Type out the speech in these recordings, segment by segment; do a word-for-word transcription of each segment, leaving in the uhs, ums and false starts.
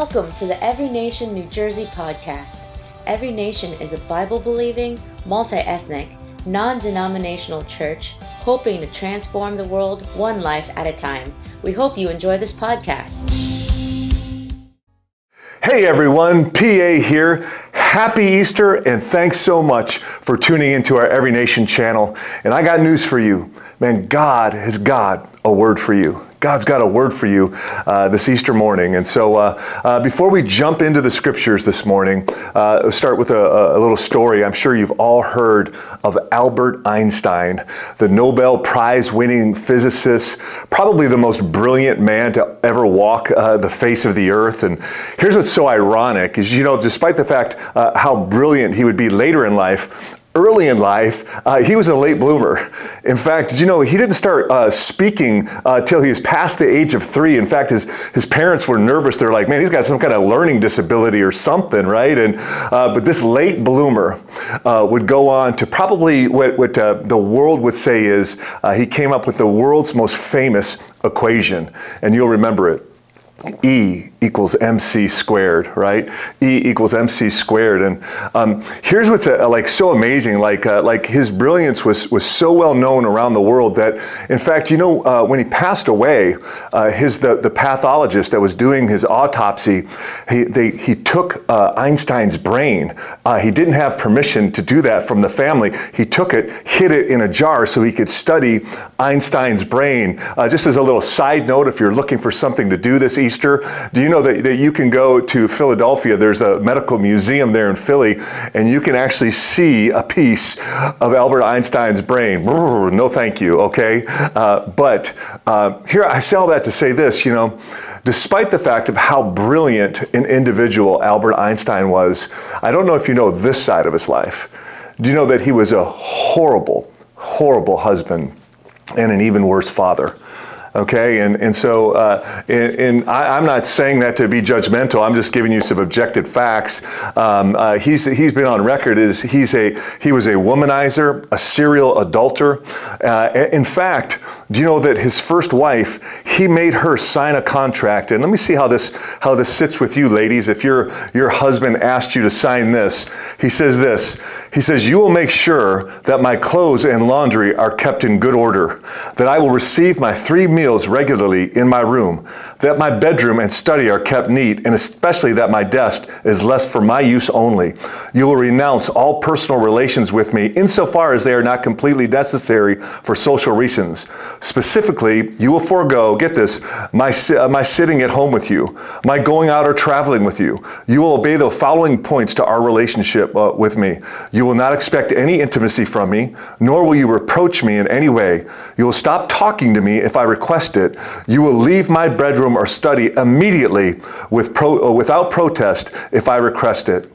Welcome to the Every Nation New Jersey podcast. Every Nation is a Bible-believing, multi-ethnic, non-denominational church hoping to transform the world one life at a time. We hope you enjoy this podcast. Hey everyone, P A here. Happy Easter and thanks so much for tuning into our Every Nation channel. And I got news for you. Man, God has got a word for you. God's got a word for you uh, this Easter morning. And so uh, uh, before we jump into the scriptures this morning, uh, we'll start with a, a little story. I'm sure you've all heard of Albert Einstein, the Nobel Prize winning physicist, probably the most brilliant man to ever walk uh, the face of the earth. And here's what's so ironic is, you know, despite the fact uh, how brilliant he would be later in life, early in life, uh, he was a late bloomer. In fact, did you know he didn't start uh, speaking uh, till he was past the age of three. In fact, his his parents were nervous. They're like, man, he's got some kind of learning disability or something, right? And uh, but this late bloomer uh, would go on to probably what, what uh, the world would say is uh, he came up with the world's most famous equation, and you'll remember it. E equals mc squared, right? E equals mc squared. And um, here's what's uh, like so amazing. Like uh, like his brilliance was was so well known around the world that, in fact, you know, uh, when he passed away, uh, his the, the pathologist that was doing his autopsy, he they he took uh, Einstein's brain. Uh, he didn't have permission to do that from the family. He took it, hid it in a jar so he could study Einstein's brain. Uh, just as a little side note, if you're looking for something to do this Easter, do you know that, that you can go to Philadelphia? There's a medical museum there in Philly, and you can actually see a piece of Albert Einstein's brain. No, thank you. Okay, uh, but uh, here I say all that to say this. You know, despite the fact of how brilliant an individual Albert Einstein was, I don't know if you know this side of his life. Do you know that he was a horrible, horrible husband and an even worse father? Okay, and and so uh, and, and I, I'm not saying that to be judgmental. I'm just giving you some objective facts. Um, uh, he's he's been on record as he's a he was a womanizer, a serial adulterer. Uh, in fact, do you know that his first wife, he made her sign a contract? And let me see how this how this sits with you, ladies. If your your husband asked you to sign this, he says this. He says, "You will make sure that my clothes and laundry are kept in good order, that I will receive my three meals regularly in my room, that my bedroom and study are kept neat, and especially that my desk is left for my use only. You will renounce all personal relations with me insofar as they are not completely necessary for social reasons. Specifically, you will forego, get this, my, uh, my sitting at home with you, my going out or traveling with you. You will obey the following points to our relationship uh, with me. You will not expect any intimacy from me, nor will you reproach me in any way. You will stop talking to me if I request it. You will leave my bedroom or study immediately with pro, uh, without protest if I request it."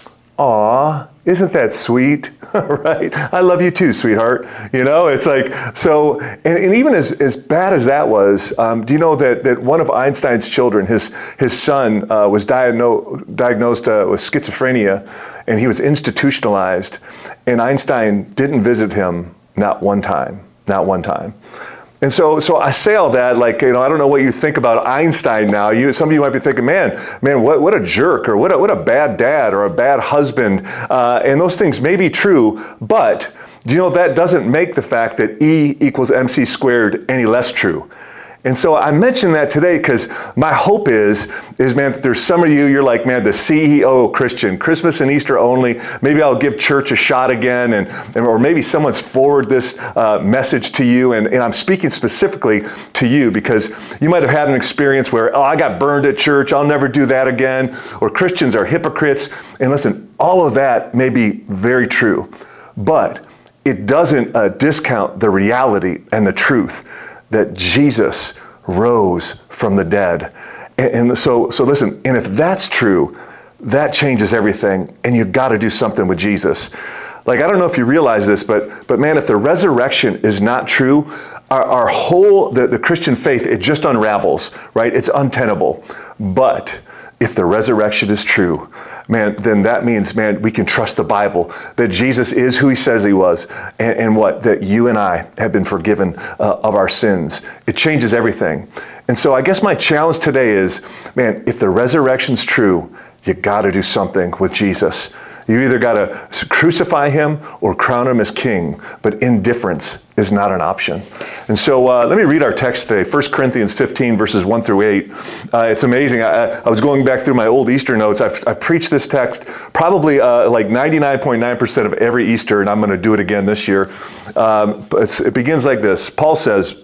Aw, isn't that sweet? Right? I love you too, sweetheart. You know, it's like, so, and, and even as, as bad as that was, um, do you know that, that one of Einstein's children, his his son, uh, was diagno- diagnosed uh, with schizophrenia, and he was institutionalized, and Einstein didn't visit him not one time, not one time. And so, so I say all that, like, you know, I don't know what you think about Einstein now. You, some of you might be thinking, man, man, what, what a jerk, or what a, what a bad dad, or a bad husband. Uh, and those things may be true, but do you know that doesn't make the fact that E equals mc squared any less true? And so I mentioned that today because my hope is, is man, that there's some of you, you're like, man, the C E O Christian, Christmas and Easter only. Maybe I'll give church a shot again, and, and or maybe someone's forwarded this uh, message to you, and, and I'm speaking specifically to you because you might have had an experience where, oh, I got burned at church, I'll never do that again, or Christians are hypocrites. And listen, all of that may be very true, but it doesn't uh, discount the reality and the truth that Jesus rose from the dead. And, and so, so listen, and if that's true, that changes everything, and you got to do something with Jesus. Like, I don't know if you realize this, but but man, if the resurrection is not true, our, our whole, the, the Christian faith, it just unravels, right? It's untenable. But if the resurrection is true, man, then that means, man, we can trust the Bible, that Jesus is who he says he was, and, and what? That you and I have been forgiven uh, of our sins. It changes everything. And so I guess my challenge today is, man, if the resurrection's true, you got to do something with Jesus. You either got to crucify him or crown him as king, but indifference is not an option. And so uh, let me read our text today, First Corinthians fifteen, verses one through eight. Uh, it's amazing. I, I was going back through my old Easter notes. I've, I've preached this text probably uh, like ninety-nine point nine percent of every Easter, and I'm going to do it again this year. Um, but it's, it begins like this. Paul says,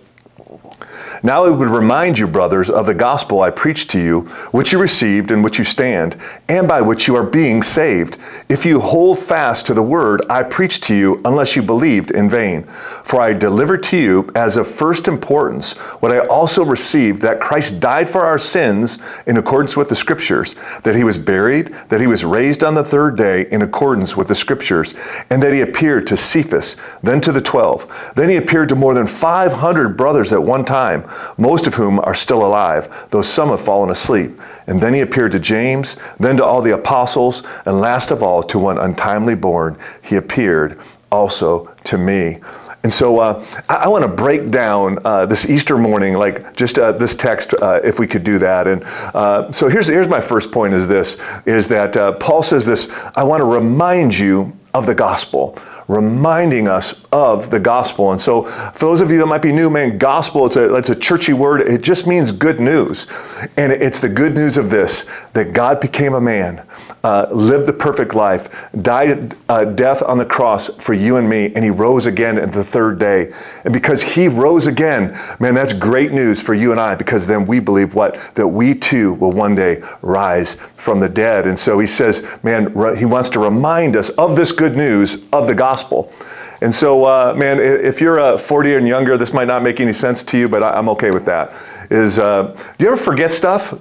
"Now I would remind you, brothers, of the gospel I preached to you, which you received and which you stand, and by which you are being saved, if you hold fast to the word I preached to you, unless you believed in vain. For I delivered to you as of first importance what I also received, that Christ died for our sins in accordance with the Scriptures, that he was buried, that he was raised on the third day in accordance with the Scriptures, and that he appeared to Cephas, then to the twelve. Then he appeared to more than five hundred brothers at one time, most of whom are still alive, though some have fallen asleep. And then he appeared to James, then to all the apostles, and last of all to one untimely born, he appeared also to me." And so uh, I, I want to break down uh, this Easter morning, like just uh, this text, uh, if we could do that. And uh, so here's here's my first point is this, is that uh, Paul says this, I want to remind you of the gospel, reminding us of the gospel. And so for those of you that might be new, man, gospel, it's a, it's a churchy word. It just means good news. And it's the good news of this, that God became a man, uh, lived the perfect life, died uh, death on the cross for you and me, and he rose again at the third day. And because he rose again, man, that's great news for you and I, because then we believe what? That we too will one day rise from the dead. And so he says, man, he wants to remind us of this good news of the gospel. And so, uh, man, if you're uh, forty and younger, this might not make any sense to you, but I, I'm okay with that. Is uh, do you ever forget stuff?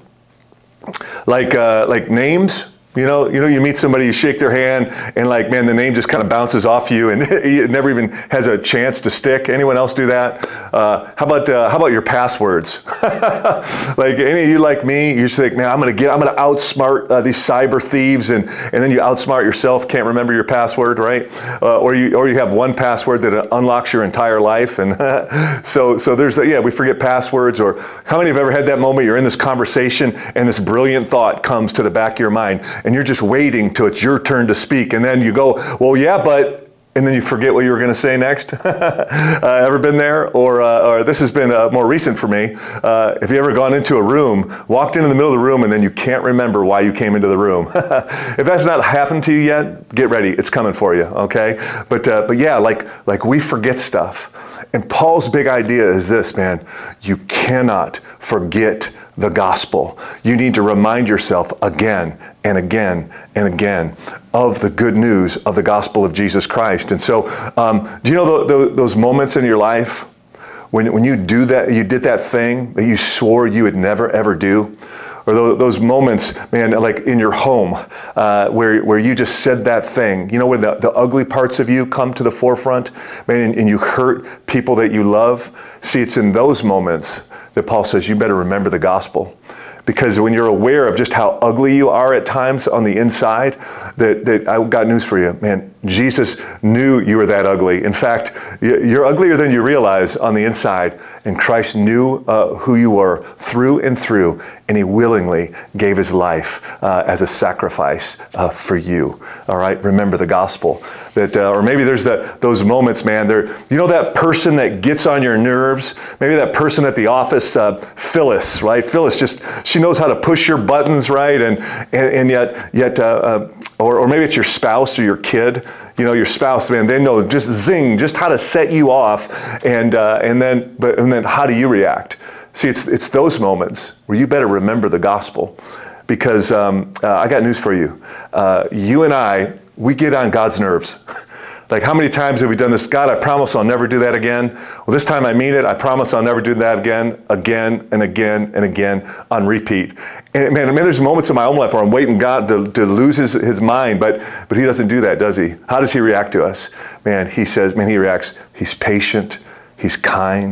Like uh, like names? You know, you know, you meet somebody, you shake their hand, and like, man, the name just kind of bounces off you, and it never even has a chance to stick. Anyone else do that? Uh, how about uh, how about your passwords? Like any of you like me, you just think, man, I'm gonna get, I'm gonna outsmart uh, these cyber thieves, and and then you outsmart yourself, can't remember your password, right? Uh, or you or you have one password that unlocks your entire life, and so so there's yeah, we forget passwords. Or how many have ever had that moment? You're in this conversation, and this brilliant thought comes to the back of your mind, and you're just waiting till it's your turn to speak. And then you go, well, yeah, but, and then you forget what you were going to say next. uh, ever been there? Or, uh, or this has been uh, more recent for me. Uh, have you ever gone into a room, walked into the middle of the room, and then you can't remember why you came into the room? If that's not happened to you yet, get ready. It's coming for you, okay? But, uh, but yeah, like, like we forget stuff. And Paul's big idea is this, man, you cannot forget the gospel. You need to remind yourself again and again and again of the good news of the gospel of Jesus Christ. And so, um, do you know the, the, those moments in your life when when you do that, you did that thing that you swore you would never ever do? Or those moments, man, like in your home, uh, where where you just said that thing, you know, where the, the ugly parts of you come to the forefront, man, and, and you hurt people that you love. See, it's in those moments that Paul says you better remember the gospel. Because when you're aware of just how ugly you are at times on the inside, that, that I've got news for you, man. Jesus knew you were that ugly. In fact, you're uglier than you realize on the inside. And Christ knew uh, who you were through and through, and he willingly gave his life uh, as a sacrifice uh, for you. All right, remember the gospel. That, uh, or maybe there's the, those moments, man. There, you know that person that gets on your nerves. Maybe that person at the office, uh, Phyllis, right? Phyllis just she knows how to push your buttons, right? And and, and yet yet, uh, uh, or or maybe it's your spouse or your kid. You know, your spouse, man, they know just zing, just how to set you off, and uh, and then but and then how do you react? See, it's it's those moments where you better remember the gospel, because um, uh, I got news for you. Uh, you and I, we get on God's nerves. Like, how many times have we done this? God, I promise I'll never do that again. Well, this time I mean it. I promise I'll never do that again, again and again and again on repeat. And man, I mean, there's moments in my own life where I'm waiting God to, to lose his, his mind, but but he doesn't do that, does he? How does he react to us? Man, he says, man, he reacts, he's patient, he's kind,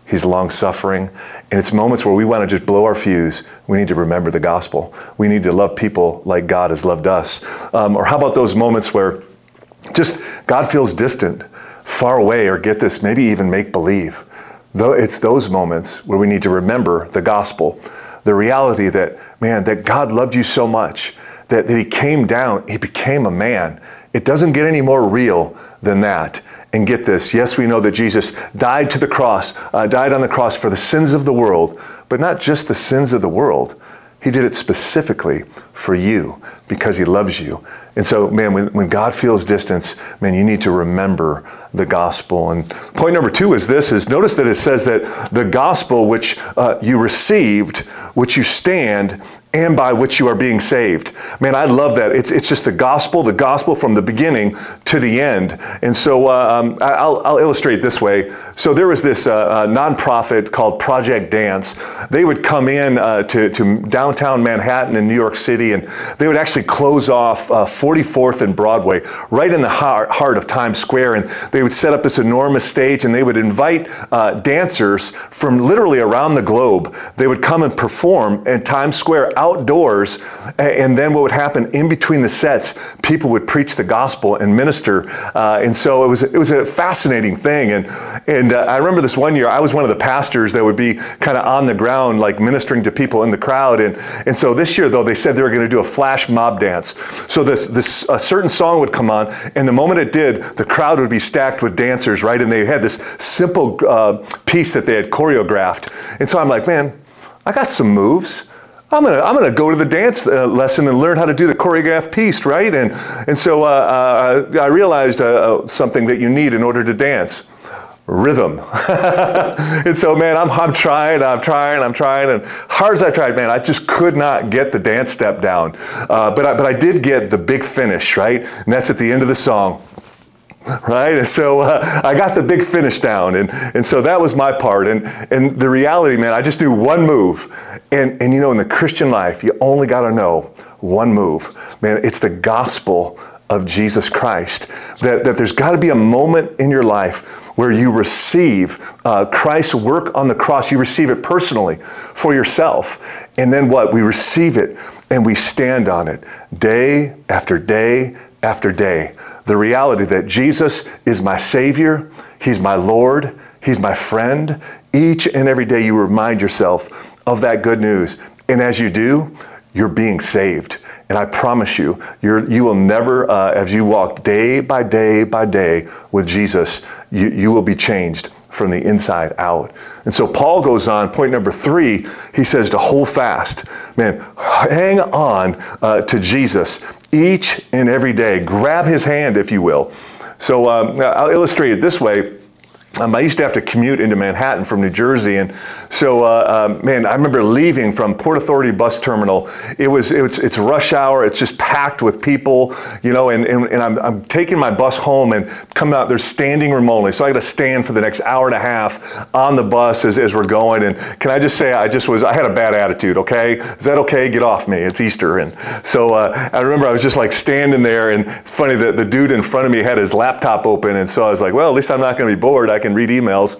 He's long-suffering. And it's moments where we want to just blow our fuse. We need to remember the gospel. We need to love people like God has loved us. Um, or how about those moments where just God feels distant, far away, or get this, maybe even make-believe. Though it's those moments where we need to remember the gospel, the reality that, man, that God loved you so much that, that he came down, he became a man. It doesn't get any more real than that. And get this, yes, we know that Jesus died to the cross, uh, died on the cross for the sins of the world, but not just the sins of the world. He did it specifically for you because he loves you. And so, man, when, when God feels distance, man, you need to remember the gospel. And point number two is this, is notice that it says that the gospel which uh, you received, which you stand, and by which you are being saved. Man, I love that. It's it's just the gospel, the gospel from the beginning to the end. And so uh, um, I'll, I'll illustrate this way. So there was this uh, uh, nonprofit called Project Dance. They would come in uh, to, to downtown Manhattan in New York City, and they would actually close off uh, forty-fourth and Broadway, right in the heart, heart of Times Square. And they would set up this enormous stage, and they would invite uh, dancers from literally around the globe. They would come and perform in Times Square outdoors, and then what would happen in between the sets, people would preach the gospel and minister, uh, and so it was it was a fascinating thing. And and uh, I remember this one year, I was one of the pastors that would be kind of on the ground, like ministering to people in the crowd. And and so this year, though, they said they were going to do a flash mob dance. So this this a certain song would come on, and the moment it did, the crowd would be stacked with dancers, right? And they had this simple uh, piece that they had choreographed. And so I'm like, man, I got some moves. I'm gonna I'm gonna go to the dance uh, lesson and learn how to do the choreographed piece, right? And and so uh, uh, I realized uh, uh, something that you need in order to dance: rhythm. And so, man, I'm I'm trying, I'm trying, I'm trying, and hard as I tried, man, I just could not get the dance step down. Uh, but I, but I did get the big finish, right? And that's at the end of the song. Right? And so uh, I got the big finish down. And, and so that was my part. And, and the reality, man, I just knew one move. And, and you know, in the Christian life, you only got to know one move. Man, it's the gospel of Jesus Christ. That, that there's got to be a moment in your life where you receive uh, Christ's work on the cross. You receive it personally for yourself. And then what? We receive it and we stand on it day after day after day. The reality that Jesus is my Savior, He's my Lord, He's my friend. Each and every day you remind yourself of that good news. And as you do, you're being saved. And I promise you, you're, you will never, uh, as you walk day by day by day with Jesus, you, you will be changed from the inside out. And so Paul goes on, point number three, he says to hold fast. Man, hang on uh, to Jesus each and every day. Grab his hand, if you will. So um, I'll illustrate it this way. Um, I used to have to commute into Manhattan from New Jersey, and so, uh, um, man, I remember leaving from Port Authority bus terminal. It was, it was, it's rush hour. It's just packed with people, you know, and, and, and I'm, I'm taking my bus home and come out. There's standing room only, so I got to stand for the next hour and a half on the bus as, as we're going. And can I just say, I just was, I had a bad attitude. Okay, is that okay? Get off me. It's Easter, and so uh, I remember I was just like standing there, and it's funny that the dude in front of me had his laptop open, and so I was like, well, at least I'm not going to be bored. I can read emails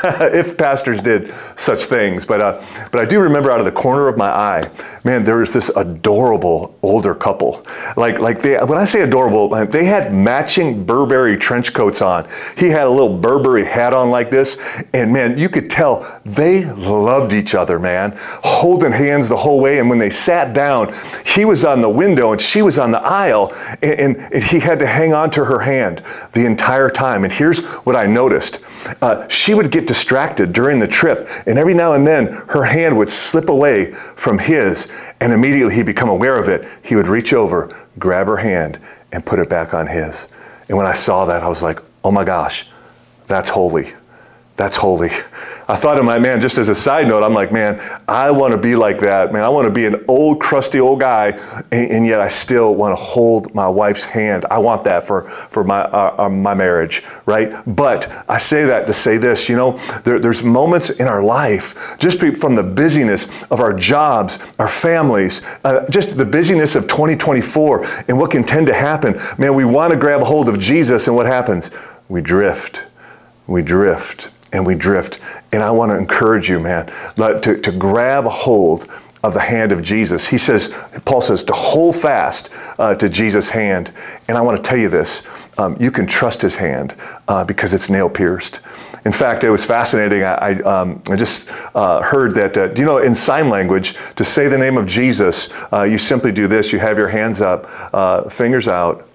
if pastors did such things. But uh, but I do remember out of the corner of my eye, man, there was this adorable older couple. Like like they, when I say adorable, they had matching Burberry trench coats on. He had a little Burberry hat on like this, and man, you could tell they loved each other, man, holding hands the whole way. And when they sat down, he was on the window and she was on the aisle, and, and he had to hang on to her hand the entire time. And here's what I noticed. Uh, she would get distracted during the trip, and every now and then her hand would slip away from his, and immediately he'd become aware of it. He would reach over, grab her hand, and put it back on his. And when I saw that, I was like, oh my gosh, that's holy. That's holy. I thought of my man, just as a side note, I'm like, man, I want to be like that. Man, I want to be an old, crusty old guy, and, and yet I still want to hold my wife's hand. I want that for, for my uh, uh, my marriage, right? But I say that to say this, you know, there, there's moments in our life, just from the busyness of our jobs, our families, uh, just the busyness of twenty twenty-four and what can tend to happen. Man, we want to grab a hold of Jesus, and what happens? We drift. We drift. and we drift. And I want to encourage you, man, to, to grab a hold of the hand of Jesus. He says, Paul says, to hold fast uh, to Jesus' hand. And I want to tell you this, um, you can trust his hand uh, because it's nail pierced. In fact, it was fascinating. I, I, um, I just uh, heard that, uh, do you know, in sign language, to say the name of Jesus, uh, you simply do this. You have your hands up, uh, fingers out.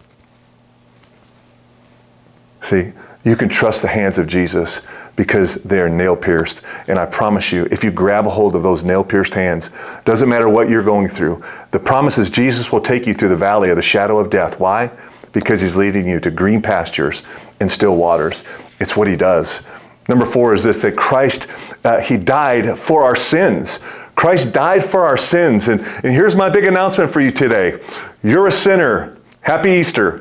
See, you can trust the hands of Jesus because they are nail pierced. And I promise you, if you grab a hold of those nail pierced hands, doesn't matter what you're going through, the promise is Jesus will take you through the valley of the shadow of death. Why? Because he's leading you to green pastures and still waters. It's what he does. Number four is this, that Christ, uh, he died for our sins. Christ died for our sins. And, and here's my big announcement for you today. You're a sinner. Happy Easter,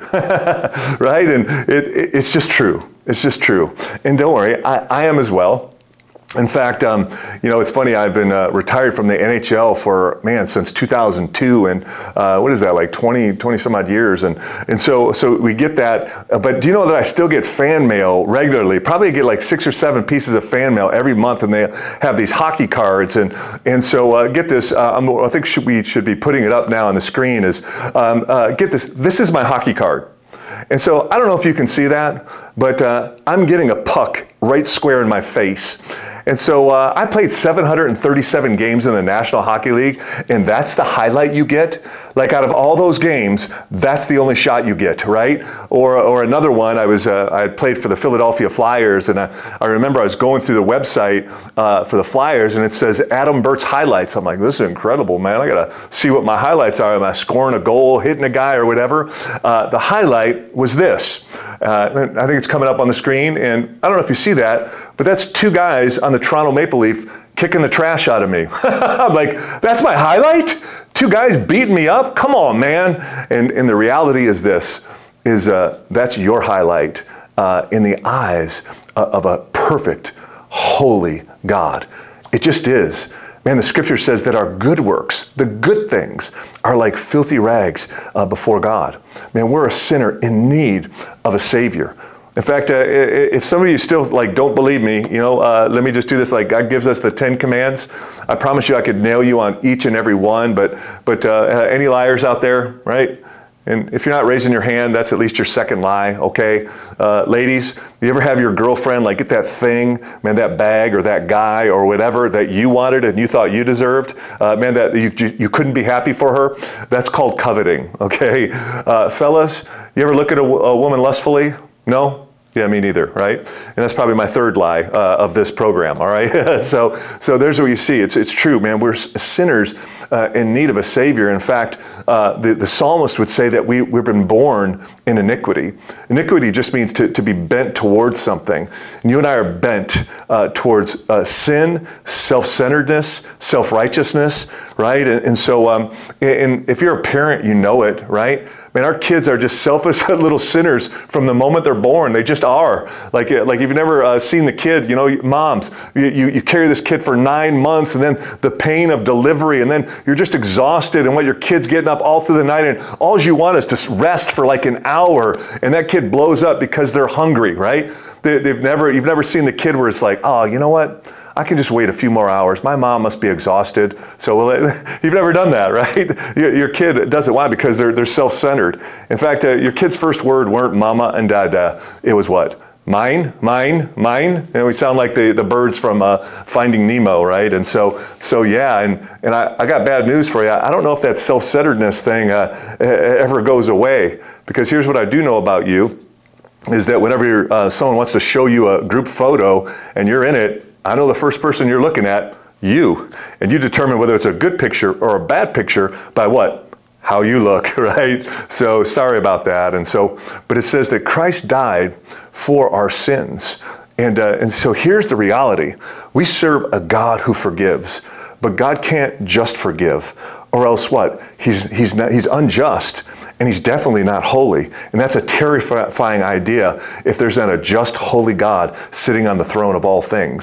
right? And it, it, it's just true. It's just true. And don't worry, I, I am as well. In fact, um, you know, it's funny, I've been uh, retired from the N H L for, man, since two thousand two, and uh, what is that, like twenty, twenty some odd years, and and so so we get that, uh, but do you know that I still get fan mail regularly? Probably get like six or seven pieces of fan mail every month, and they have these hockey cards, and and so uh, get this, uh, I'm, I think should, we should be putting it up now on the screen, is, um, uh, get this, this is my hockey card. And so I don't know if you can see that, but uh, I'm getting a puck right square in my face. And so uh, I played seven hundred thirty-seven games in the National Hockey League, and that's the highlight you get. Like out of all those games, that's the only shot you get, right? Or or another one, I was uh, I played for the Philadelphia Flyers, and I, I remember I was going through the website uh, for the Flyers, and it says Adam Burt's highlights. I'm like, this is incredible, man. I got to see what my highlights are. Am I scoring a goal, hitting a guy, or whatever? Uh, the highlight was this. Uh, I think it's coming up on the screen, and I don't know if you see that, but that's two guys on the Toronto Maple Leaf kicking the trash out of me. I'm like, that's my highlight? Two guys beating me up? Come on, man. And and the reality is this, is uh, that's your highlight uh, in the eyes of a perfect, holy God. It just is. Man, the scripture says that our good works, the good things, are like filthy rags uh, before God. Man, we're a sinner in need of a Savior. In fact, uh, if some of you still like don't believe me, you know, uh, let me just do this. Like God gives us the Ten Commands. I promise you, I could nail you on each and every one. But but uh, any liars out there, right? And if you're not raising your hand, that's at least your second lie, okay? Uh, ladies, you ever have your girlfriend like get that thing, man, that bag or that guy or whatever that you wanted and you thought you deserved, uh, man, that you, you couldn't be happy for her? That's called coveting, okay? Uh, fellas, you ever look at a, a woman lustfully? No? Yeah, me neither, right? And that's probably my third lie uh, of this program, all right? so so there's what you see. It's it's true, man. We're sinners uh, in need of a Savior. In fact, uh, the, the psalmist would say that we, we've been born in iniquity. Iniquity just means to, to be bent towards something. And you and I are bent uh, towards uh, sin, self-centeredness, self-righteousness, right? And, and so um, and if you're a parent, you know it, right? Man, our kids are just selfish little sinners from the moment they're born. They just are. Like, like if you've never uh, seen the kid, you know, moms, you, you, you carry this kid for nine months and then the pain of delivery and then you're just exhausted and what your kid's getting up all through the night and all you want is to rest for like an hour and that kid blows up because they're hungry, right? They, they've never, you've never seen the kid where it's like, oh, you know what? I can just wait a few more hours. My mom must be exhausted. So well, you've never done that, right? Your, your kid doesn't. Why? Because they're they're self-centered. In fact, uh, your kid's first word weren't mama and dada. It was what? Mine, mine, mine. And we sound like the, the birds from uh, Finding Nemo, right? And so so yeah. And and I, I got bad news for you. I don't know if that self-centeredness thing uh, ever goes away. Because here's what I do know about you, is that whenever uh, someone wants to show you a group photo and you're in it, I know the first person you're looking at, you. And you determine whether it's a good picture or a bad picture by what? How you look, right? So sorry about that. And so, but it says that Christ died for our sins. And uh, and so here's the reality. We serve a God who forgives, but God can't just forgive, or else what? He's he's not, he's unjust. And he's definitely not holy. And that's a terrifying idea if there's not a just, holy God sitting on the throne of all things.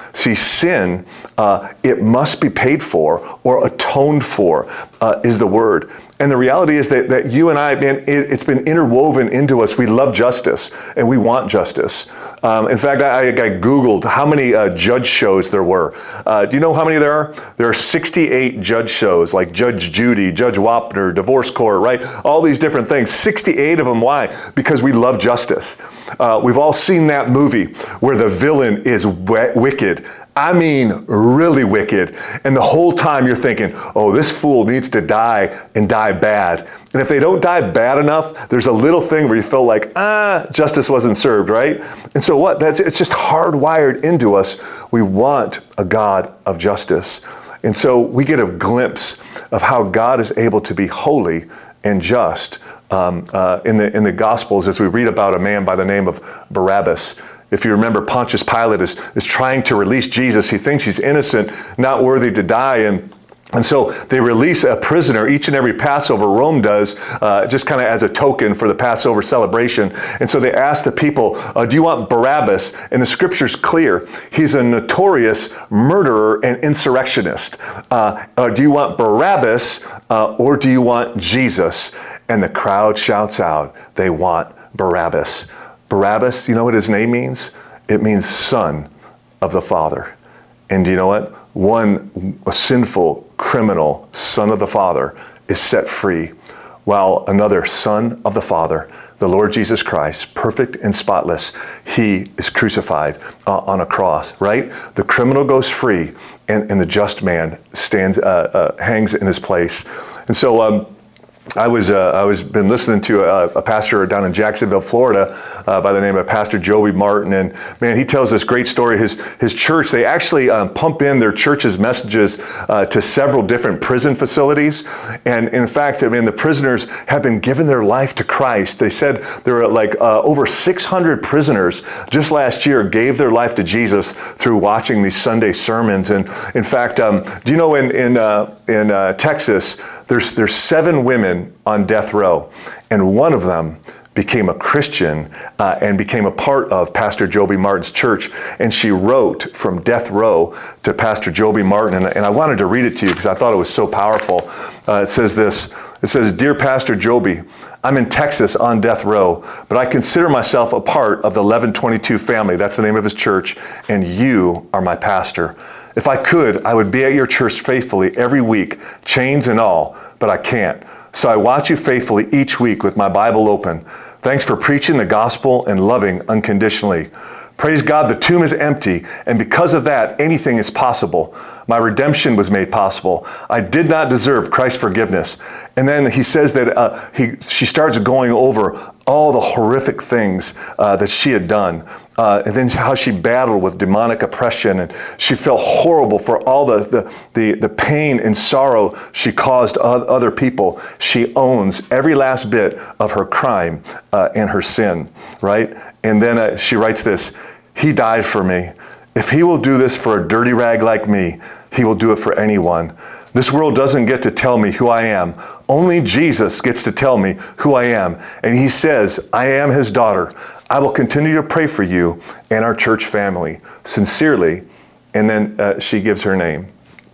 See, sin, uh, it must be paid for or atoned for, uh, is the word. And the reality is that, that you and I, man, it, it's been interwoven into us. We love justice, and we want justice. Um, in fact, I, I Googled how many uh, judge shows there were. Uh, do you know how many there are? There are sixty-eight judge shows, like Judge Judy, Judge Wapner, Divorce Court, right? All these different things. sixty-eight of them. Why? Because we love justice. Uh, we've all seen that movie where the villain is w- wicked. I mean, really wicked. And the whole time you're thinking, oh, this fool needs to die and die bad. And if they don't die bad enough, there's a little thing where you feel like, ah, justice wasn't served, right? And so what? That's it's just hardwired into us. We want a God of justice. And so we get a glimpse of how God is able to be holy and just um, uh, in the in the Gospels as we read about a man by the name of Barabbas. If you remember, Pontius Pilate is, is trying to release Jesus. He thinks he's innocent, not worthy to die. And And so they release a prisoner each and every Passover. Rome does, uh, just kind of as a token for the Passover celebration. And so they ask the people, uh, do you want Barabbas? And the scripture's clear. He's a notorious murderer and insurrectionist. Uh, uh, do you want Barabbas uh, or do you want Jesus? And the crowd shouts out, they want Barabbas. Barabbas, you know what his name means? It means son of the Father. And do you know what? One a sinful criminal son of the Father is set free, while another son of the Father, the Lord Jesus Christ, perfect and spotless, he is crucified uh, on a cross, right? The criminal goes free, and, and the just man stands, uh, uh, hangs in his place. And so, um, I was uh, I was been listening to a, a pastor down in Jacksonville, Florida, uh, by the name of Pastor Joby Martin, and man, he tells this great story. His his church, they actually um, pump in their church's messages uh, to several different prison facilities, and in fact, I mean, the prisoners have been given their life to Christ. They said there were like uh, over six hundred prisoners just last year gave their life to Jesus through watching these Sunday sermons. And in fact, um, do you know in in uh, in uh, Texas? There's there's seven women on death row, and one of them became a Christian uh, and became a part of Pastor Joby Martin's church. And she wrote from death row to Pastor Joby Martin, and, and I wanted to read it to you because I thought it was so powerful. Uh, it says this. It says, "Dear Pastor Joby, I'm in Texas on death row, but I consider myself a part of the eleven twenty-two family." That's the name of his church. "And you are my pastor. If I could, I would be at your church faithfully every week, chains and all, but I can't. So I watch you faithfully each week with my Bible open. Thanks for preaching the gospel and loving unconditionally. Praise God, the tomb is empty, and because of that, anything is possible. My redemption was made possible. I did not deserve Christ's forgiveness." And then he says that uh, he, she starts going over all the horrific things uh, that she had done. Uh, and then how she battled with demonic oppression, and she felt horrible for all the, the, the, the pain and sorrow she caused other people. She owns every last bit of her crime uh, and her sin, right? And then uh, she writes this, "He died for me. If he will do this for a dirty rag like me, he will do it for anyone. This world doesn't get to tell me who I am. Only Jesus gets to tell me who I am. And he says, I am his daughter. I will continue to pray for you and our church family. Sincerely." And then uh, she gives her name.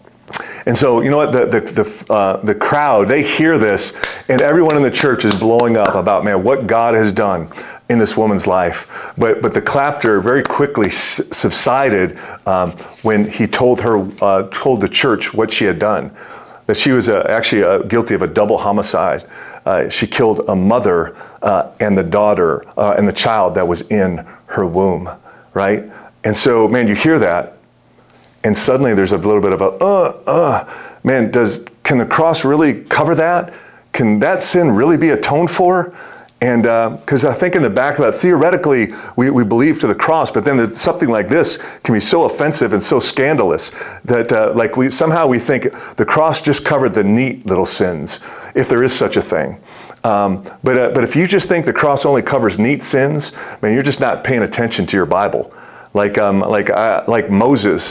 And so, you know what, the the the, uh, the crowd, they hear this, and everyone in the church is blowing up about, man, what God has done in this woman's life. But but the clapter very quickly s- subsided um, when he told her, uh, told the church what she had done, that she was uh, actually uh, guilty of a double homicide. Uh, she killed a mother uh, and the daughter uh, and the child that was in her womb, right? And so, man, you hear that, and suddenly there's a little bit of a, uh, uh, man, does can the cross really cover that? Can that sin really be atoned for? And because uh, I think in the back of that, theoretically, we, we believe to the cross, but then there's something like this can be so offensive and so scandalous that uh, like we somehow we think the cross just covered the neat little sins, if there is such a thing. Um, but uh, but if you just think the cross only covers neat sins, man, you're just not paying attention to your Bible. Like um, like uh, like Moses.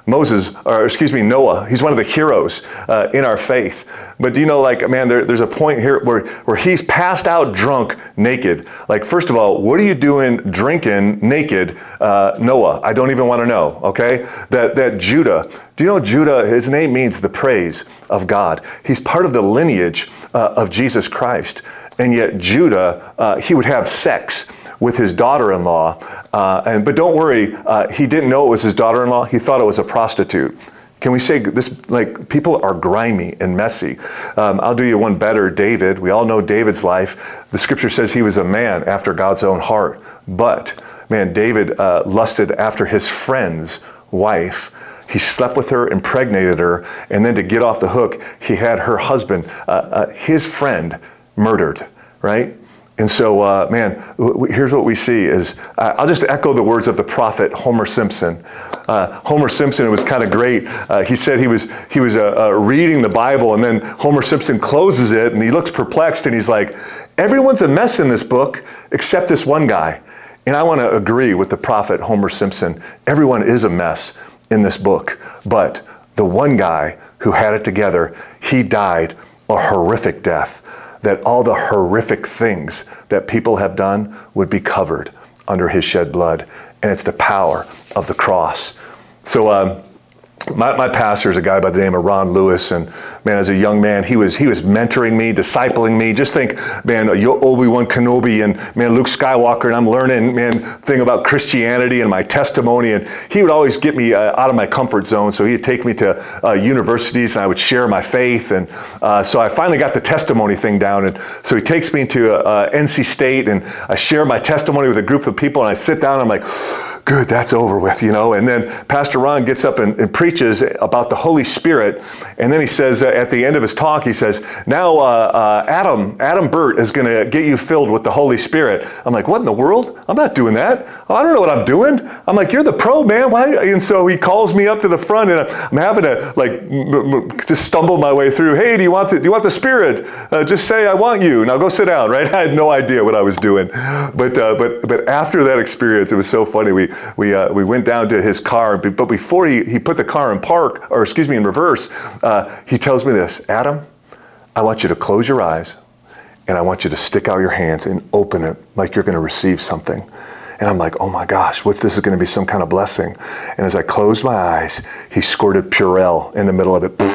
Moses, or excuse me, Noah, he's one of the heroes uh, in our faith. But do you know, like, man, there, there's a point here where, where he's passed out drunk, naked. Like, first of all, what are you doing drinking naked, uh, Noah? I don't even want to know, okay? That, that Judah, do you know Judah, his name means the praise of God. He's part of the lineage uh, of Jesus Christ. And yet Judah, uh, he would have sex with his daughter-in-law. Uh, and but don't worry, uh, he didn't know it was his daughter-in-law. He thought it was a prostitute. Can we say this, like, people are grimy and messy. Um, I'll do you one better, David. We all know David's life. The scripture says he was a man after God's own heart. But, man, David uh, lusted after his friend's wife. He slept with her, impregnated her, and then to get off the hook, he had her husband, uh, uh, his friend, murdered, right? And so, uh, man, w- here's what we see is, uh, I'll just echo the words of the prophet Homer Simpson. Uh, Homer Simpson, it was kind of great. Uh, he said he was he was uh, uh, reading the Bible, and then Homer Simpson closes it, and he looks perplexed, and he's like, everyone's a mess in this book except this one guy. And I want to agree with the prophet Homer Simpson. Everyone is a mess in this book, but the one guy who had it together, he died a horrific death, that all the horrific things that people have done would be covered under his shed blood. And it's the power of the cross. So um, my, my pastor is a guy by the name of Ron Lewis. And man, as a young man, he was he was mentoring me, discipling me. Just think, man, Obi-Wan Kenobi and man, Luke Skywalker, and I'm learning, man, thing about Christianity and my testimony. And he would always get me uh, out of my comfort zone. So he'd take me to uh, universities, and I would share my faith. And uh, so I finally got the testimony thing down. And so he takes me to uh, N C State, and I share my testimony with a group of people, and I sit down, and I'm like, good, that's over with, you know. And then Pastor Ron gets up and, and preaches about the Holy Spirit, and then he says uh, at the end of his talk, he says, now uh, uh, Adam, Adam Burt is going to get you filled with the Holy Spirit. I'm like, what in the world? I'm not doing that. Oh, I don't know what I'm doing. I'm like, you're the pro, man. Why? And so he calls me up to the front, and I'm having to like m- m- just stumble my way through. Hey, do you want the, do you want the Spirit? Uh, just say I want you. Now go sit down. Right? I had no idea what I was doing, but uh, but but after that experience, it was so funny. We we uh, we went down to his car, but before he, he put the car in park, or excuse me, in reverse, uh, he tells me this, Adam, I want you to close your eyes, and I want you to stick out your hands and open it like you're going to receive something. And I'm like, oh my gosh, what's this is going to be some kind of blessing? And as I closed my eyes, he squirted Purell in the middle of it.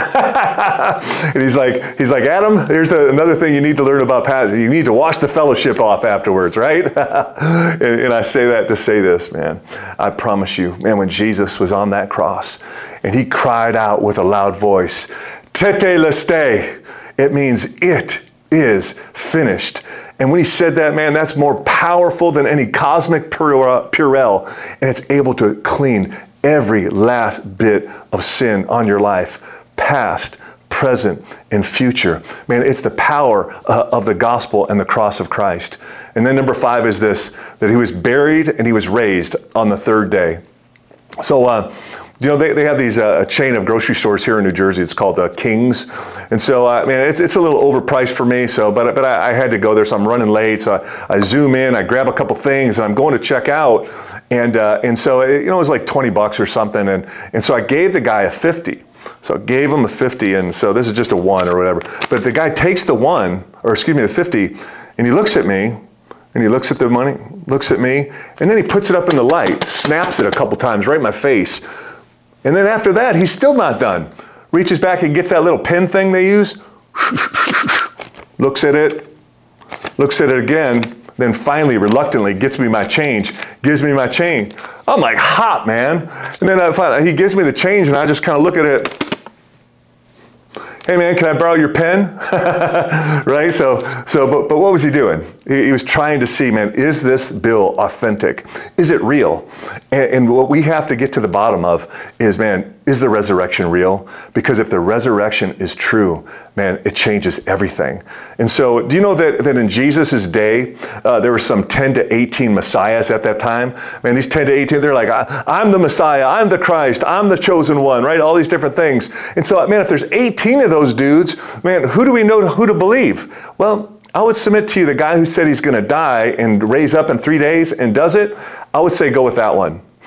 And he's like, he's like, Adam, here's the, another thing you need to learn about Pat. You need to wash the fellowship off afterwards, right? and, and I say that to say this, man. I promise you, man, when Jesus was on that cross and he cried out with a loud voice, Tetelestai, it means it is finished. And when he said that, man, that's more powerful than any cosmic Purell, and it's able to clean every last bit of sin on your life, past, present, and future. Man, it's the power uh, of the gospel and the cross of Christ. And then number five is this, that he was buried and he was raised on the third day. So, uh, you know, they, they have these uh, a chain of grocery stores here in New Jersey. It's called uh, King's. And so, I uh, mean, it's, it's a little overpriced for me. So, but but I, I had to go there, so I'm running late. So I, I zoom in, I grab a couple things, and I'm going to check out. And uh, and so, it, you know, it was like twenty bucks or something. And and so I gave the guy a fifty. So I gave him a fifty, and so this is just a one or whatever. But the guy takes the one, or excuse me, the fifty, and he looks at me. And he looks at the money, looks at me, and then he puts it up in the light, snaps it a couple times right in my face. And then after that, he's still not done. Reaches back and gets that little pen thing they use, looks at it, looks at it again, then finally, reluctantly, gets me my change, gives me my change. I'm like, hot, man. And then I find, he gives me the change, and I just kind of look at it. Hey man, can I borrow your pen? Right? So, so, but, but what was he doing? He, he was trying to see, man, is this bill authentic? Is it real? And, and what we have to get to the bottom of is, man, is the resurrection real? Because if the resurrection is true, man, it changes everything. And so, do you know that, that in Jesus' day, uh, there were some ten to eighteen messiahs at that time? Man, these ten to eighteen, they're like, I, I'm the Messiah, I'm the Christ, I'm the chosen one, right? All these different things. And so, man, if there's eighteen of those dudes, man, who do we know who to believe? Well, I would submit to you, the guy who said he's going to die and raise up in three days and does it, I would say go with that one.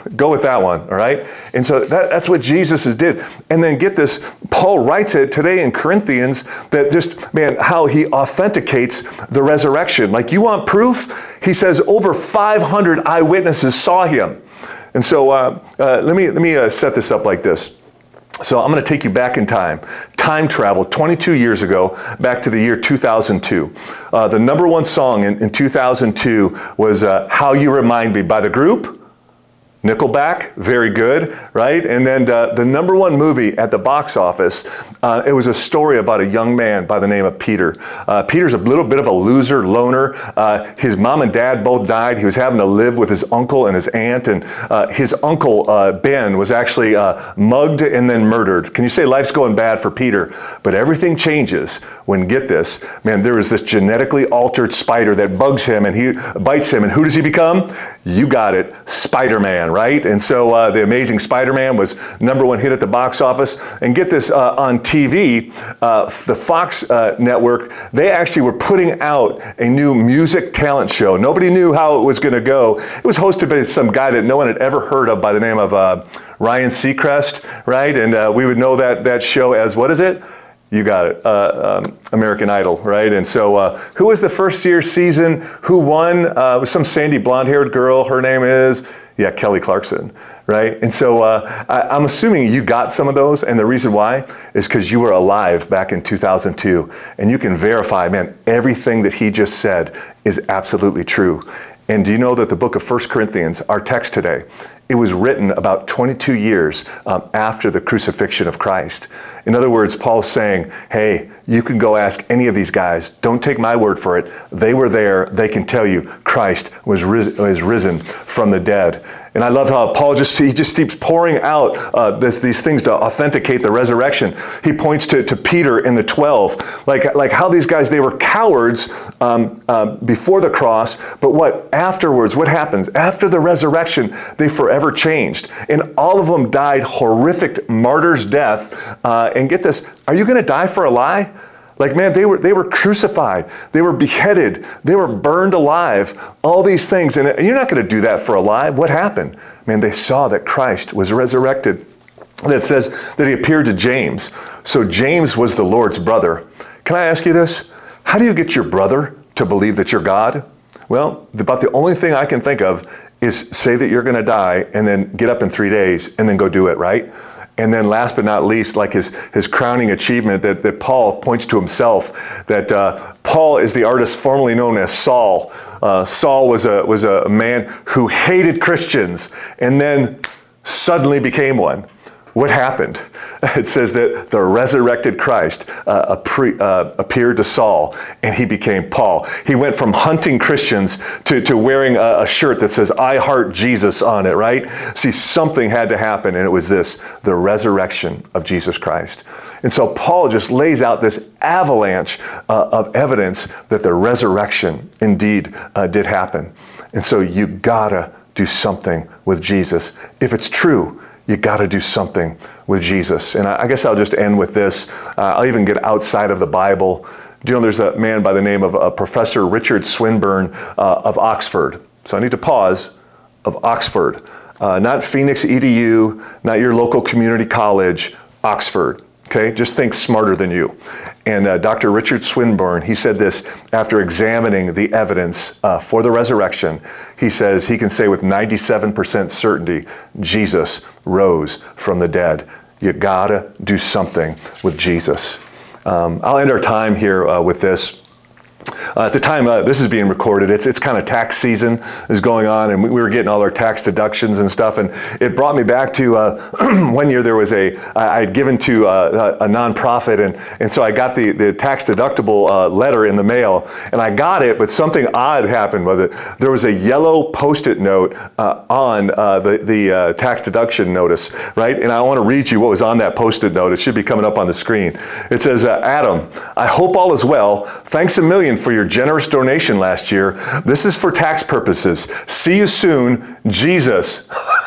Go with that one, all right? And so that, that's what Jesus did. And then get this, Paul writes it today in Corinthians that just, man, how he authenticates the resurrection. Like, you want proof? He says over five hundred eyewitnesses saw him. And so uh, uh, let me, let me uh, set this up like this. So I'm going to take you back in time. Time travel, twenty-two years ago, back to the year two thousand two. Uh, the number one song in, in two thousand two was uh, How You Remind Me by the group Nickelback. Very good, right? And then uh, the number one movie at the box office, uh, it was a story about a young man by the name of Peter. Uh, Peter's a little bit of a loser, loner. Uh, his mom and dad both died. He was having to live with his uncle and his aunt, and uh, his uncle, uh, Ben, was actually uh, mugged and then murdered. Can you say life's going bad for Peter? But everything changes when, get this, man, there is this genetically altered spider that bugs him, and he bites him, and who does he become? You got it, Spider-Man, right? And so uh, The Amazing Spider-Man was number one hit at the box office. And get this, uh, on T V, uh, the Fox uh, network, they actually were putting out a new music talent show. Nobody knew how it was going to go. It was hosted by some guy that no one had ever heard of by the name of uh, Ryan Seacrest, right? And uh, we would know that that show as, what is it? You got it, uh, um, American Idol, right? And so uh, who was the first year season? Who won? Uh, it was some sandy blonde-haired girl. Her name is, yeah, Kelly Clarkson, right? And so uh, I, I'm assuming you got some of those, and the reason why is because you were alive back in two thousand two, and you can verify, man, everything that he just said is absolutely true. And do you know that the book of First Corinthians, our text today, it was written about twenty-two years um, after the crucifixion of Christ. In other words, Paul's saying, hey, you can go ask any of these guys. Don't take my word for it. They were there. They can tell you Christ was, ris- was risen from the dead. And I love how Paul just, he just keeps pouring out uh, this, these things to authenticate the resurrection. He points to, to Peter and the twelve, like, like how these guys, they were cowards um, uh, before the cross, but what afterwards, what happens? After the resurrection, they forever changed. And all of them died horrific martyr's death. Uh, and get this, are you going to die for a lie? Like, man, they were they were crucified. They were beheaded. They were burned alive. All these things. And you're not going to do that for a lie. What happened? Man, they saw that Christ was resurrected. And it says that he appeared to James. So James was the Lord's brother. Can I ask you this? How do you get your brother to believe that you're God? Well, about the only thing I can think of is say that you're going to die and then get up in three days and then go do it, right? And then last but not least, like his, his crowning achievement that, that Paul points to himself, that uh, Paul is the artist formerly known as Saul. Uh, Saul was a, was a man who hated Christians and then suddenly became one. What happened? It says that the resurrected Christ uh, appre- uh, appeared to Saul, and he became Paul. He went from hunting Christians to, to wearing a, a shirt that says, I heart Jesus on it, right? See, something had to happen, and it was this, the resurrection of Jesus Christ. And so Paul just lays out this avalanche uh, of evidence that the resurrection indeed uh, did happen. And so you gotta do something with Jesus. If it's true, you got to do something with Jesus. And I guess I'll just end with this. Uh, I'll even get outside of the Bible. Do you know there's a man by the name of uh, Professor Richard Swinburne uh, of Oxford. So I need to pause, of Oxford. Uh, not Phoenix E D U, not your local community college, Oxford. Okay, just think smarter than you. And uh, Doctor Richard Swinburne, he said this after examining the evidence uh, for the resurrection. He says he can say with ninety-seven percent certainty, Jesus rose from the dead. You gotta do something with Jesus. Um, I'll end our time here uh, with this. Uh, at the time uh, this is being recorded, it's it's kind of tax season is going on, and we, we were getting all our tax deductions and stuff, and it brought me back to uh, one year there was a, I had given to uh, a nonprofit, and, and so I got the, the tax deductible uh, letter in the mail, and I got it, but something odd happened with it. There was a yellow Post-it note uh, on uh, the, the uh, tax deduction notice, right? And I want to read you what was on that Post-it note. It should be coming up on the screen. It says, uh, Adam, I hope all is well. Thanks a million for your generous donation last year. This is for tax purposes. See you soon, Jesus.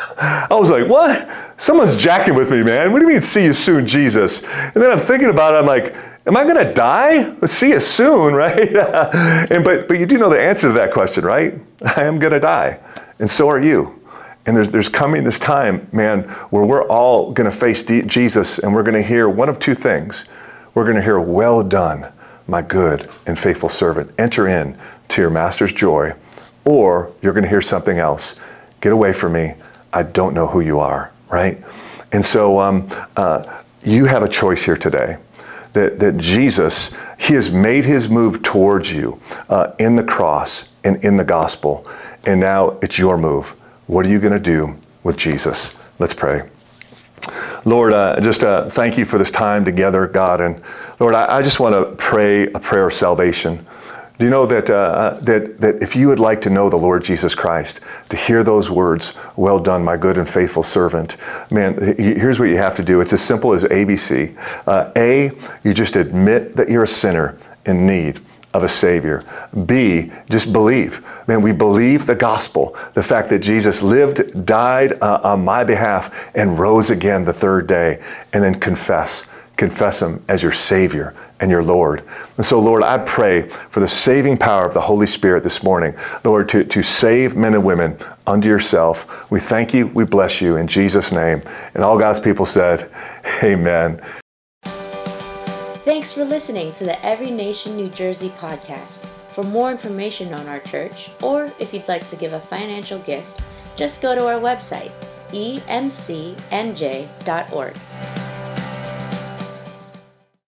I was like, what? Someone's jacking with me, man. What do you mean, see you soon, Jesus? And then I'm thinking about it. I'm like, am I going to die? See you soon, right? and but but you do know the answer to that question, right? I am going to die. And so are you. And there's, there's coming this time, man, where we're all going to face D- Jesus and we're going to hear one of two things. We're going to hear, well done, my good and faithful servant. Enter in to your master's joy. Or you're going to hear something else. Get away from me. I don't know who you are, right? And so um, uh, you have a choice here today. That, that Jesus, he has made his move towards you uh, in the cross and in the gospel. And now it's your move. What are you going to do with Jesus? Let's pray. Lord, uh, just uh, thank you for this time together, God. And Lord, I, I just want to pray a prayer of salvation. Do you know that, uh, that that if you would like to know the Lord Jesus Christ, to hear those words, well done, my good and faithful servant, man, here's what you have to do. It's as simple as A B C. Uh, A, you just admit that you're a sinner in need of a Savior. B, just believe. Man, we believe the gospel, the fact that Jesus lived, died uh, on my behalf, and rose again the third day. And then confess. Confess him as your Savior and your Lord. And so, Lord, I pray for the saving power of the Holy Spirit this morning, Lord, to, to save men and women unto yourself. We thank you. We bless you in Jesus' name. And all God's people said, amen. Thanks for listening to the Every Nation New Jersey podcast. For more information on our church, or if you'd like to give a financial gift, just go to our website, e m c n j dot org.